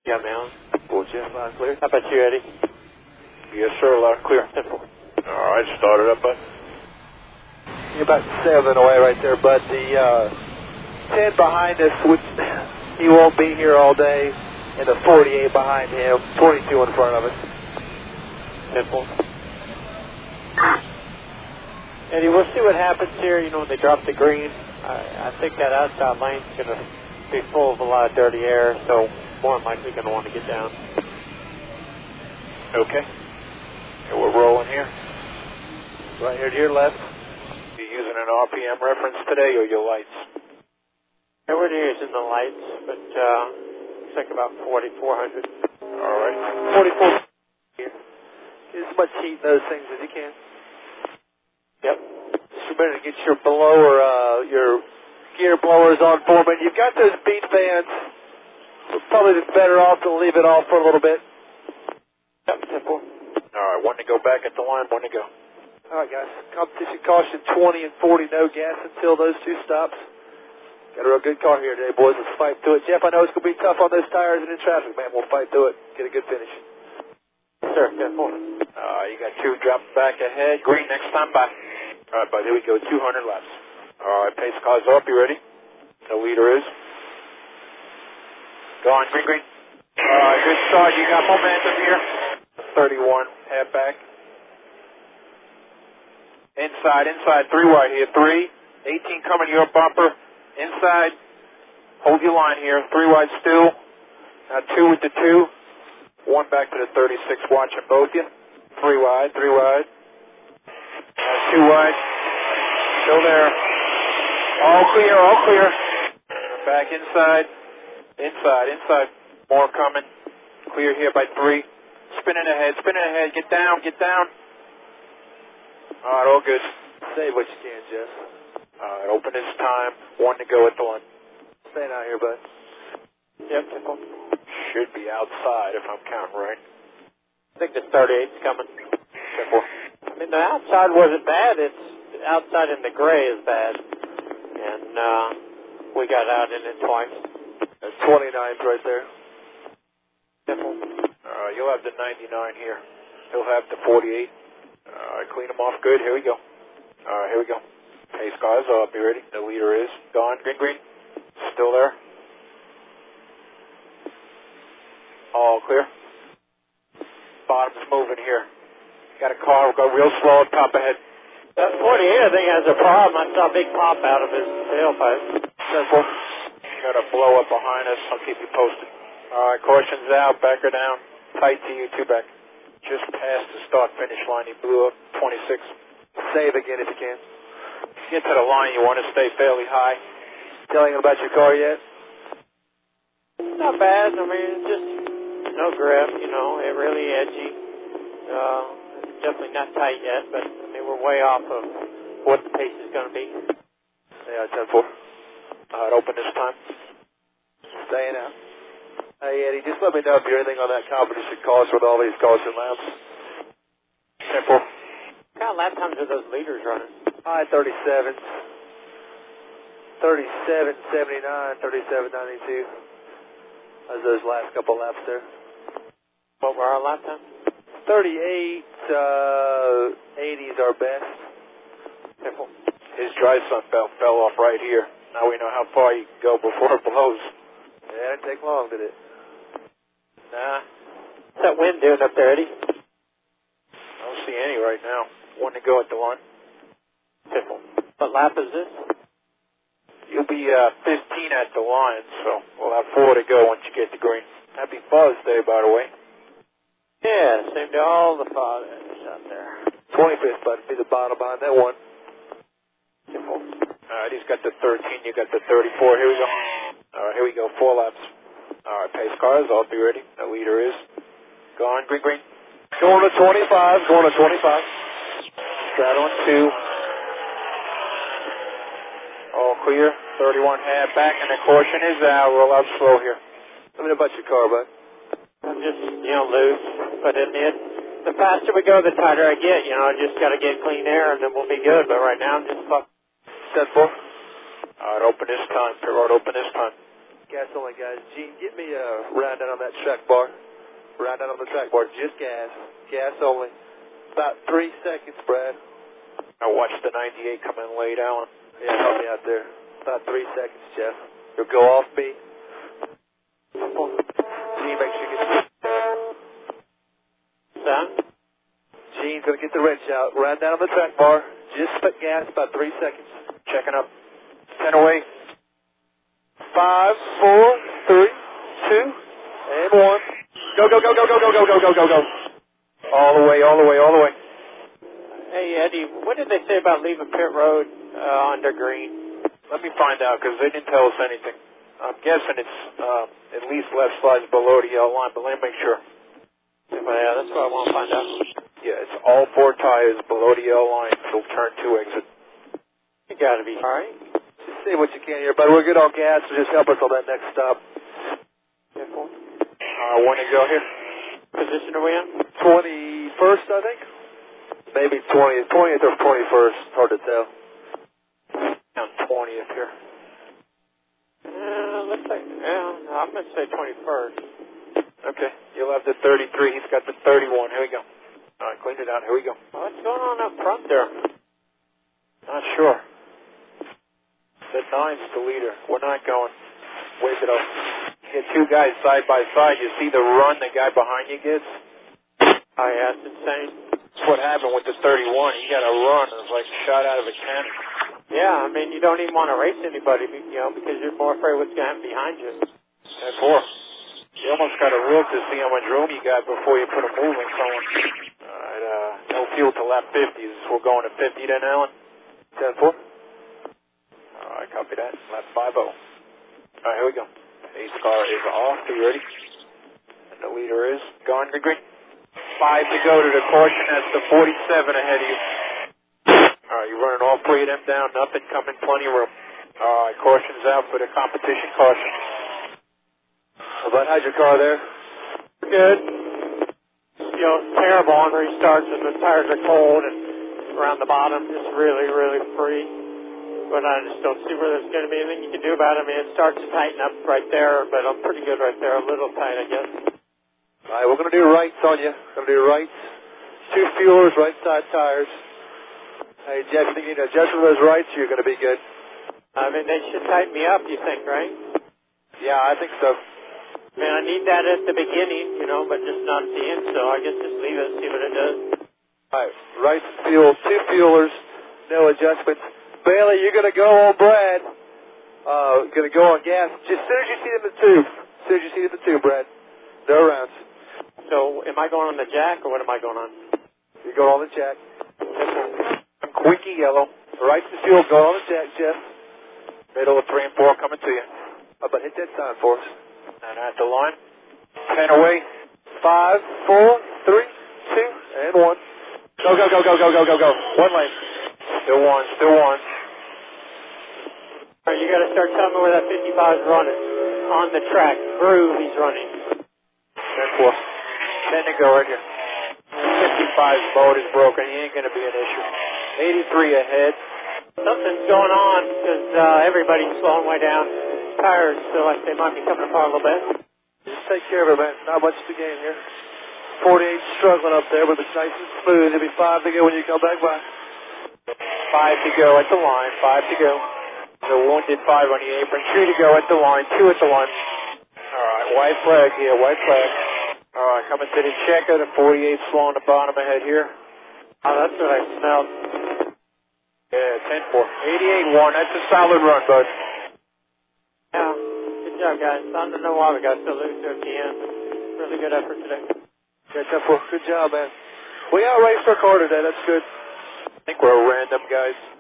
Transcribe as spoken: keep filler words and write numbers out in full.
Yeah, man. Four Jeff, loud and clear. How about you, Eddie? Yes, sir, loud and clear. Simple. All right, start it up, bud. You're about seven away right there, bud. The uh, ten behind us, which he won't be here all day, and the forty-eight behind him, twenty-two in front of us. Simple. Eddie, we'll see what happens here, you know, when they drop the green. I, I think that outside lane's going to be full of a lot of dirty air, so more than likely going to want to get down. Okay. Yeah, we're rolling here. Right here to your left. You using an R P M reference today or your lights? Yeah, we're using the lights, but uh, looks like about forty-four hundred. All right. forty-four. Get as much heat in those things as you can. Yep. Just remember to get your blower, uh, your gear blowers on for me. You've got those beat fans. We're probably better off to leave it off for a little bit. Yep, simple. All right, one to go back at the line, one to go. All right, guys. Competition caution twenty and forty, no gas until those two stops. Got a real good car here today, boys. Let's fight through it. Jeff, I know it's going to be tough on those tires and in traffic, man. We'll fight through it. Get a good finish. Sure, simple. Uh, you got two dropping back ahead. Green next time, bye. All right, bud, here we go, two hundred laps. All right, pace cars up. You ready? The leader is. Go on, green, green. All right, good start. You got momentum here. thirty-one, half back. Inside, inside, three wide here. Three, eighteen coming, your bumper. Inside, hold your line here. Three wide still. Now two with the two. One back to the thirty-six, watching both you. Three wide, three wide. Now two wide. Still there. All clear, all clear. Back inside. Inside, inside. More coming. Clear here by three. Spinning ahead, spinning ahead. Get down, get down. All right, all good. Save what you can, Jeff. All right, open this time. One to go at the line. Staying out here, bud. Yep, simple. Should be outside if I'm counting right. I think the thirty-eight's coming. Simple. I mean, the outside wasn't bad. It's outside in the gray is bad. And uh, we got out in it twice. That's twenty-ninth right there. Simple. All right, you'll have the ninety-nine here. He'll have the forty-eight. All right, clean them off good. Here we go. All right, here we go. Pace cars up. Be ready. The leader is gone. Green, green. Still there. All clear. Bottom's moving here. Got a car. Go real slow at top ahead. That forty-eight, I think, has a problem. I saw a big pop out of his tailpipe. Simple. Got a blow up behind us. I'll keep you posted. All right, caution's out. Back her down. Tight to you, two back. Just past the start finish line. He blew up twenty-six. Save again if you can. Get to the line. You want to stay fairly high. Telling him about your car yet? Not bad. I mean, just no grip, you know, it really edgy. Uh, it's definitely not tight yet, but I mean, we're way off of what the pace is going to be. Yeah, ten four. All right, open this time. Staying out. Hey, Eddie, just let me know if you're anything on that competition course with all these caution laps. ten four. What kind of lap times are those leaders running? High thirty-seven. thirty-seven seventy-nine, thirty-seven ninety-two. How's those last couple laps there? What were our lap times? thirty-eight, uh, eighty is our best. Simple. His dry sun belt fell off right here. Now we know how far you can go before it blows. Yeah, it didn't take long, did it? Nah. What's that wind doing up there, Eddie? I don't see any right now. One to go at the line. Simple. What lap is this? You'll be uh, fifteen at the line, so we'll have four to go once you get the green. Happy Father's Day, by the way. Yeah, same to all the fathers out there. twenty-fifth, bud. Be the bottom behind that one. Simple. All right, he's got the thirteen, you got the thirty-four. Here we go. All right, here we go. Four laps. All right, pace cars, I'll be ready. The leader is gone. Green, green. Going to twenty-five, going to twenty-five. Straddling two. All clear. thirty-one half back, and the caution is out. Roll out slow here. Let me know about your car, bud. I'm just, you know, loose. But in the, the faster we go, the tighter I get. You know, I just got to get clean air, and then we'll be good. But right now, I'm just fuck. ten four. All right, open this time. Pit road open this time. Gas only, guys. Gene, get me a round down on that track bar. Round down on the track bar. Just gas. Gas only. About three seconds, Brad. I watched the ninety-eight come in late, Alan. Yeah, help me out there. About three seconds, Jeff. You'll go off me. Gene, make sure you get the... Son? Gene's going to get the wrench out. Round down on the track bar. Just put gas, about three seconds. Checking up. Ten away. Five, four, three, two, and one. Go, go, go, go, go, go, go, go, go, go, go. All the way, all the way, all the way. Hey, Eddie, what did they say about leaving pit road uh, under green? Let me find out, because they didn't tell us anything. I'm guessing it's uh, at least left slides below the yellow line, but let me make sure. Yeah, that's what I want to find out. Yeah, it's all four tires below the yellow line until turn two exit. You got to be all right. Just see what you can here, but we're good on gas, so just help us on that next stop. Yeah, cool. Uh, when you go here? Position are we in? twenty-first, I think? Maybe twentieth, twentieth or twenty-first, hard to tell. Down twentieth here. Uh, let's say, yeah, I'm going to say twenty-first. Okay, you'll have the thirty-three, he's got the thirty-one, here we go. All right, clean it out, here we go. What's going on up front there? Not sure. The nine's the leader. We're not going. Wave it up. You get two guys side by side. You see the run the guy behind you gets? Oh, yeah, it's insane. That's what happened with the thirty-one. He got a run. It was like shot out of a cannon. Yeah, I mean, you don't even want to race anybody, you know, because you're more afraid what's going to happen behind you. ten four. You almost got to look to see how much room you got before you put a move on someone. All right, uh, no fuel to lap fifties. We're going to fifty then, Alan? ten four. All right, copy that. Lap five oh. All right, here we go. Ace car is off. Are you ready? And the leader is going to green. Five to go to the caution. That's the forty-seven ahead of you. All right, you're running all three of them down. Nothing coming, plenty of room. All right, caution's out for the competition caution. How about how's your car there? Good. You know, it's terrible on restarts and the tires are cold and around the bottom it's really, really free. But I just don't see where there's going to be anything you can do about it. I mean, it starts to tighten up right there, but I'm pretty good right there. A little tight, I guess. All right, we're going to do rights on you. Going to do rights. Two fuelers, right side tires. Hey, Jeff, you think you need to adjust for those rights, you're going to be good. I mean, they should tighten me up, you think, right? Yeah, I think so. I mean, I need that at the beginning, you know, but just not at the end, so I guess just leave it and see what it does. All right, rights and fuel, two fuelers, no adjustments. Bailey, you're going to go on Brad. Uh, going to go on gas. Just as soon as you see them in the tube. As soon as you see them in the tube, Brad. No rounds. So, am I going on the jack, or what am I going on? You're going on the jack. I'm Quickie yellow. Rights and fuel, go on the jack, Jeff. Middle of three and four coming to you. How about hit that sign for us? And at the line. Ten away. Five, four, three, two, and one. Go, go, go, go, go, go, go, go. One lane. Still one, still one. All right, you got to start telling me where that fifty-five is running. On the track. Groove, he's running. Ten four. Ten to go right here. fifty-five's boat is broken. He ain't going to be an issue. eighty-three ahead. Something's going on because uh, everybody's slowing way down. Tires feel like they might be coming apart a little bit. Just take care of it, man. Not much to gain here. forty-eight struggling up there, but it's nice and smooth. It'll be five to go when you come back by. Five to go at the line. Five to go. The wounded five on the apron. Two to go at the line. Two at the line. All right, white flag here. White flag. All right, coming to the checker. The forty-eight slow on the bottom ahead here. Oh, that's what I smelled. Yeah, ten four. eighty-eight one. That's a solid run, bud. Yeah, good job, guys. I don't know why we got so loose there at the end. Really good effort today. Yeah, ten four. Good job, man. We outraced our car today. That's good. I think we're random, guys.